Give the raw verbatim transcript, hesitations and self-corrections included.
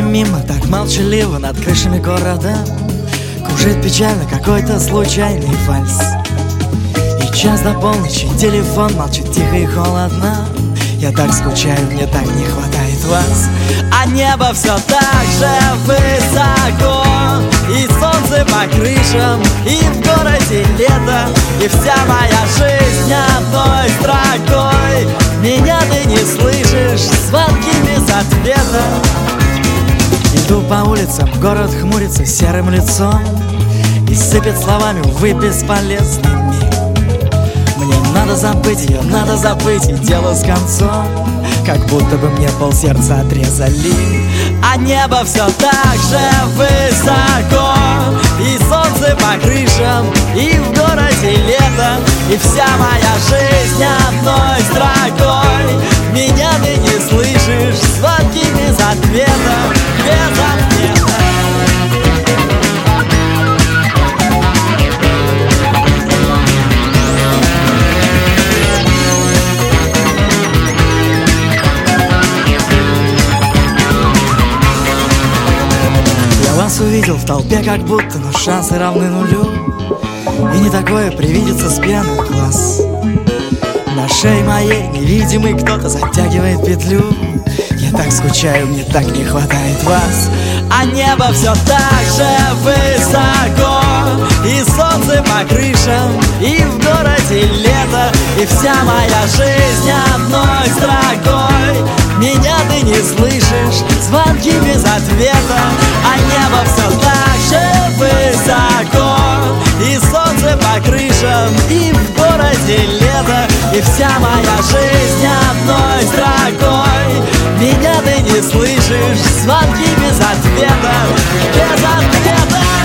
мимо, так молчаливо над крышами города. Кружит печально какой-то случайный вальс. И час до полночи телефон молчит тихо и холодно. Я так скучаю, мне так не хватает вас. А небо все так же высоко, и солнце по крышам, и в городе лето. И вся моя жизнь одной строкой. Меня ты не слышишь, звонки без ответа. Иду по улицам, город хмурится серым лицом и сыпет словами, увы, бесполезными. Мне надо забыть ее, надо забыть, и дело с концом. Как будто бы мне полсердца отрезали. А небо все так же высоко, и солнце по крышам, и в городе лето. И вся моя жизнь одной строкой. Меня ты не слышишь, звонки без ответа, без ответа. Вас увидел в толпе, как будто, но шансы равны нулю. И не такое привидится с пьяных глаз. На шее моей невидимый кто-то затягивает петлю. Я так скучаю, мне так не хватает вас. А небо все так же высоко, и солнце по крышам, и в городе лето. И вся моя жизнь одной строкой. Меня ты не слышишь, звонки без ответа. А небо все так же высоко, и солнце по крышам, и в городе лето. И вся моя жизнь одной строкой. Меня ты не слышишь, звонки без ответа, без ответа.